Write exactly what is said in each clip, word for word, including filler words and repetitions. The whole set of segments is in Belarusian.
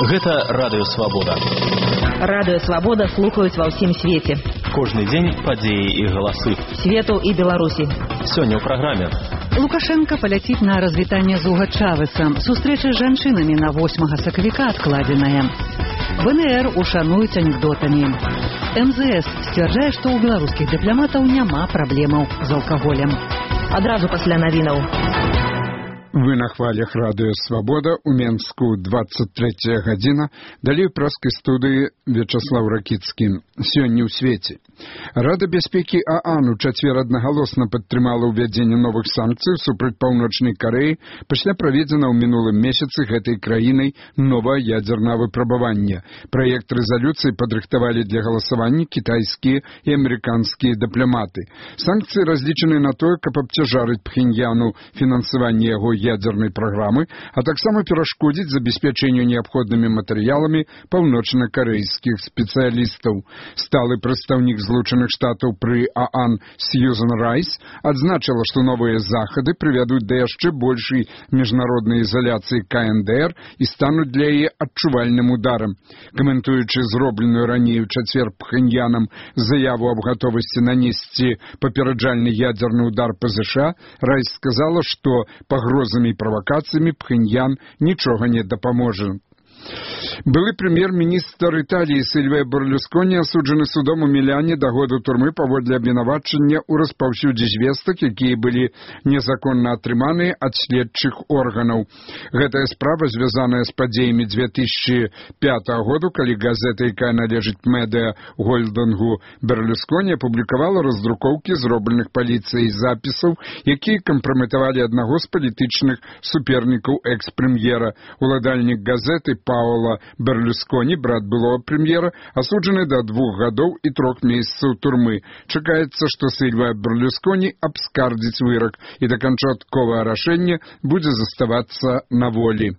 Гэта Радыё Свабода. Радыё Свабода слухаюць ва ўсім свеце. Кожны дзень падзеі і галасы. Свету і Беларусі. Сёння ў праграме. Лукашенко паляціць на развітанне з Уга Чавеса. Сустрэча з жанчынамі на восьмага сакавіка адкладзеная. ВНР ушануюць анекдотамі. МЗС сцвярджае, што ў беларускіх дыпламатаў няма праблемаў з алкаголем. Адразу пасля навінаў. Вы на хвалях Радыё Свабода, у Менску двадцать третья гадзіна, далей праскай студыі Вячаслав Ракіцкі. Сёння ў свеце. Рада бяспекі ААН у чацвер аднагалосна падтрымала ўвядзенне новых санкцый супраць Паўночнай Карэі пасля праведзена ў мінулым месяцы гэтай краінай новае ядзернае выпрабаванне. Праект рэзалюцыі падрыхтавалі для галасавання кітайскія і амерыканскія дыпламаты. Санкцыі разлічаны на тое, каб абцяжарыць Пхеньяну фінансаванне яго ядерной программы, а таксама перашкодзіць забеспячэнню неабходнымі матэрыяламі паўночна-карэйскіх спецыялістаў. Сталы прадстаўнік Злучаных Штатаў пры ААН Сьюзан Райс адзначыла, што новыя захады прывядуць да яшчэ большай міжнароднай ізаляцыі КНДР і стануць для яе адчувальным ударам. Каментуючы зробленую раней у чацвер Пхеньянам заяву аб гатовасці нанесці папераджальны ядерны удар па ЗША, Райс сказала, што пагрозамі і правакацыямі Пхеньян нічога не дапаможа. Былы прэм'ер-міністр Італіі Сільвія Берлусконі асуджаны судом у Міляне да году турмы паводле абвінавачання ў распаўсюдзе звестак, якія былі незаконна атрыманыя ад следчых органаў. Гэтая справа звязаная з падзеямі две тысячи пятого году, калі газета, якая належыць медыа Голдингу Берлусконі, апублікавала раздрукоўкі зробленых паліцыяй запісаў, якія кампраметавалі аднаго з палітычных супернікаў экс-прэм'ера. Уладальнік газеты Паола Берлусконі, брат былого прэм'ера, асуджаны да двух гадоў і трох месяцаў турмы. Чакаецца, што Сільвія Берлусконі абскардзіць вырак і да канчатковае рашэнне будзе заставацца на волі.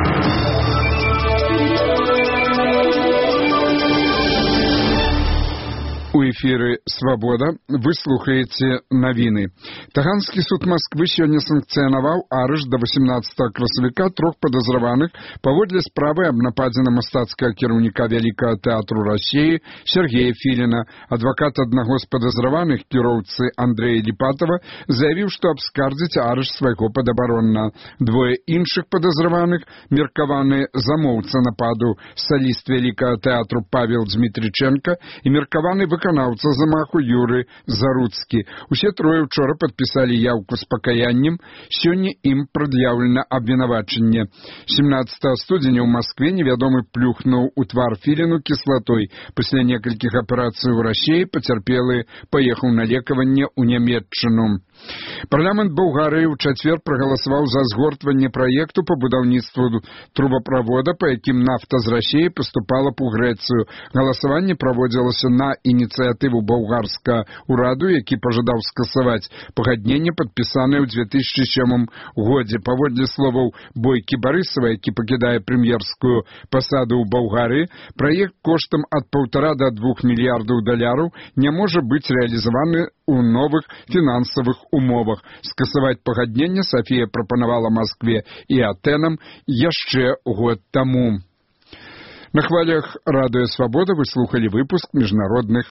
У эфіры «Свабода» вы слухаеце навіны. Таганскі суд Масквы сёння санкцыянаваў арышт да восемнадцатага красавіка трох падазраваных паводле справы аб нападзе на мастацкага кіраўніка Вялікага тэатру Расіі Сергея Філіна. Адвакат аднаго з падазраваных, кіроўцы Андрэя Ліпатава, заявіў, што абскардзіць арышт свайго падабаронна. Двое іншых падазраваных, меркаваны замоўца нападу, саліст Вялікага тэатру Павел Дмітрыченка і меркаваны выканаўца замаху Юры Заруцкі. Усе трое ўчора падпісалі яўку з пакаяннем. Сёння ім прад'яўлена абвінавачанне. семнадцатага студзеня ў Маскве невядомы плюхнуў у твар Філіну кіслатой. Пасля некалькіх аперацый у Расіі пацярпелы паехаў на лекаванне ў Нямецчыну. Парламент Балгарыі ў чацвер прагаласаваў за згортванне праекту па будаўніцтву трубаправода, па якім нафта з Расіі паступала б у Грэцыю. Галасаванне праводзілася на ініцыятыву балгарскага ўраду, які пажадаў скасаваць пагадненне, падпісанае ў две тысячи сёмым годзе. Паводле словаў Бойкі Барысава, які пакідае прэм'ерскую пасаду ў Балгарыі, праект коштам ад паўтара да двух мільярдаў даляраў не можа быць рэалізаваны у новых фінансавых умовах. Скасаваць пагадненне Сафія прапанавала Маскве і Атэнам яшчэ год таму. На хвалях Радыё Свабода вы слухалі выпуск міжнародных